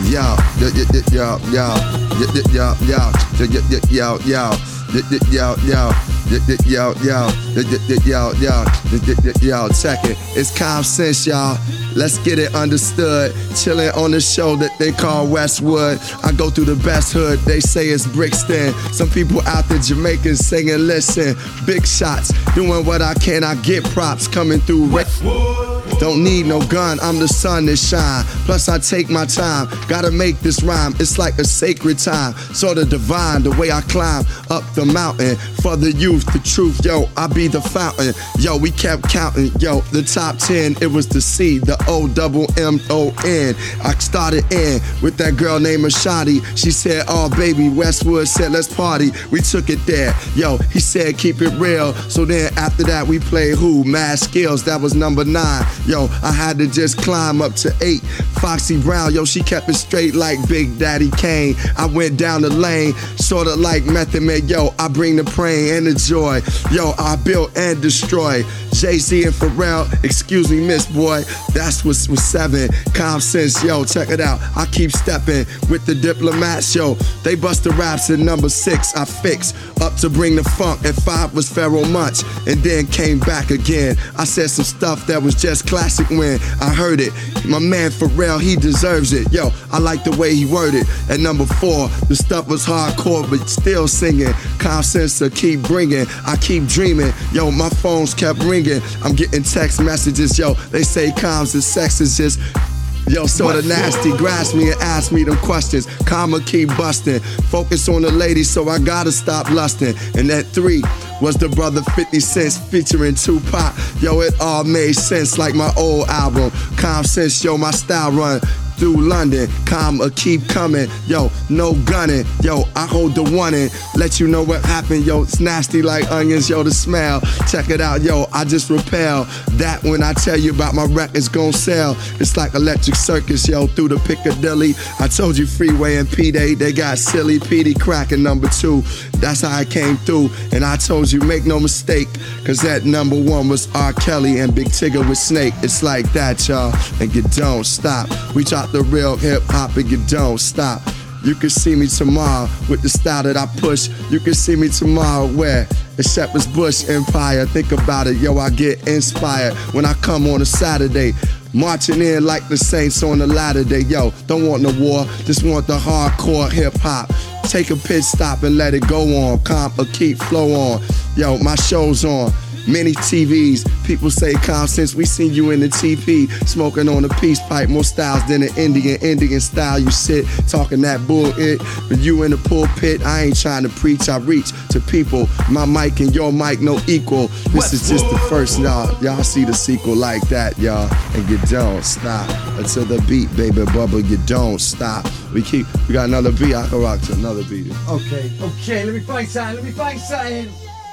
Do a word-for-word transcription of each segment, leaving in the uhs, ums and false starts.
Yo, yo, yo, yo, yo, yo, yo, yo, yo, yo, yo, yo, yo, yo. Yo, yo, yo, yo, yo, yo, yo, yo, check it. It's Common Sense, y'all. Let's get it understood. Chillin' on the show that they call Westwood. I go through the best hood, they say it's Brixton. Some people out there Jamaicans singing, listen, big shots, doing what I can, I get props coming through Westwood. Don't need no gun, I'm the sun that shine. Plus I take my time, gotta make this rhyme. It's like a sacred time, sorta divine. The way I climb up the mountain for the youth, the truth, yo, I be the fountain. Yo, we kept counting, yo, the top ten, it was the C, the O double M O N. I started in with that girl named Ashadi. She said, oh baby, Westwood said let's party. We took it there, yo, he said keep it real. So then after that we played who? Mad Skills, that was number nine. Yo, I had to just climb up to eight. Foxy Brown, yo, she kept it straight like Big Daddy Kane. I went down the lane, sorta like Method Man, yo, I bring the pain and the joy. Yo, I built and destroy. Jay-Z and Pharrell, excuse me, Miss Boy, that's what's was seven. Common Sense, yo, check it out. I keep stepping with the diplomats, yo. They bust the raps at number six. I fix up to bring the funk. At five was Pharoah Monch, and then came back again. I said some stuff that was just classic when I heard it. My man Pharrell, he deserves it. Yo, I like the way he worded. At number four, the stuff was hardcore, but still singing. Common Sense to keep bringing. I keep dreaming. Yo, my phones kept ringing. I'm getting text messages, yo. They say comms and sex is just, yo, sorta nasty. Grasp me and ask me them questions. Comma keep busting. Focus on the lady, so I gotta stop lusting. And at three was the brother fifty Cent featuring Tupac. Yo, it all made sense like my old album. Common Sense, yo, my style run through London, comma keep coming, yo, no gunning, yo, I hold the one in, let you know what happened, yo, it's nasty like onions, yo, the smell, check it out, yo, I just repel, that when I tell you about my records gon' sell, it's like Electric Circus, yo, through the Piccadilly, I told you Freeway and P-Day, they got silly, P D cracking number two, that's how I came through, and I told you, make no mistake, cause that number one was R. Kelly and Big Tigger with Snake, it's like that, y'all, and you don't stop, we try the real hip hop and you don't stop. You can see me tomorrow with the style that I push. You can see me tomorrow where? The Shepherd's Bush Empire. Think about it, yo, I get inspired when I come on a Saturday. Marching in like the Saints on the latter day. Yo, don't want no war, just want the hardcore hip hop. Take a pit stop and let it go on. Comp or keep flow on. Yo, my show's on. Many T Vs, people say Common Sense, we seen you in the T P, smoking on a peace pipe, more styles than an Indian, Indian style you sit, talking that bullshit, but you in the pulpit, I ain't trying to preach, I reach to people, my mic and your mic no equal, this is just the first, y'all, y'all see the sequel like that, y'all, and you don't stop, until the beat, baby bubba, you don't stop, we keep, we got another beat, I can rock to another beat. Okay, okay, let me find something, let me find something.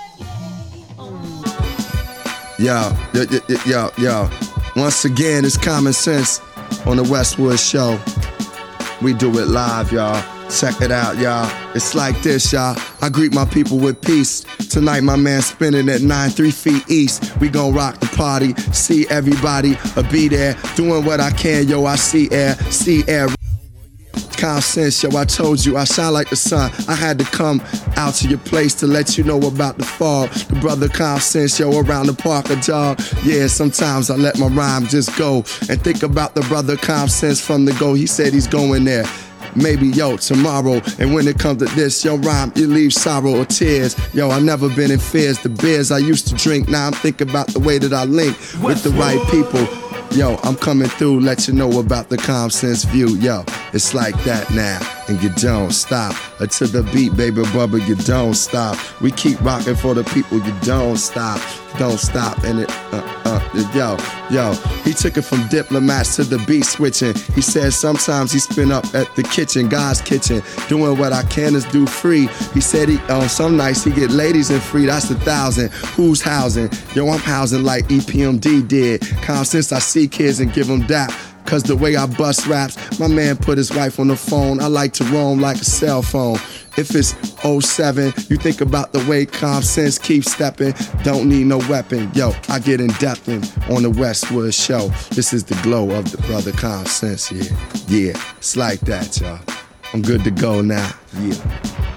Yo, yo, yo, yo, yo. Once again, it's Common Sense on the Westwood Show. We do it live, y'all. Check it out, y'all. It's like this, y'all. I greet my people with peace. Tonight, my man spinning at nine three feet east. We gon' rock the party, see everybody, or be there. Doing what I can, yo, I see air, see air. Common Sense, yo, I told you, I shine like the sun. I had to come out to your place to let you know about the fall. The brother Common Sense, yo, around the park a jog. Yeah, sometimes I let my rhyme just go and think about the brother Common Sense from the go. He said he's going there. Maybe, yo, tomorrow. And when it comes to this, yo, rhyme, it leaves sorrow or tears. Yo, I never been in fears. The beers I used to drink, now I'm thinking about the way that I link with the right people. Yo, I'm coming through, let you know about the Common Sense view. Yo, it's like that now, and you don't stop. Until the beat, baby bubba, you don't stop. We keep rocking for the people, you don't stop. Don't stop, and it, uh, uh, yo, yo. He took it from diplomats to the beat switching. He said sometimes he spin up at the kitchen, God's kitchen, doing what I can is do free. He said he, on some nights he get ladies in free, that's a thousand. Who's housing? Yo, I'm housing like E P M D did. Common Sense, I see kids and give them dap. Cause the way I bust raps, my man put his wife on the phone. I like to roam like a cell phone. If it's oh seven, you think about the way common sense keeps stepping. Don't need no weapon. Yo, I get in depth in on the Westwood show. This is the glow of the brother common sense, yeah. Yeah, it's like that, y'all. I'm good to go now, yeah.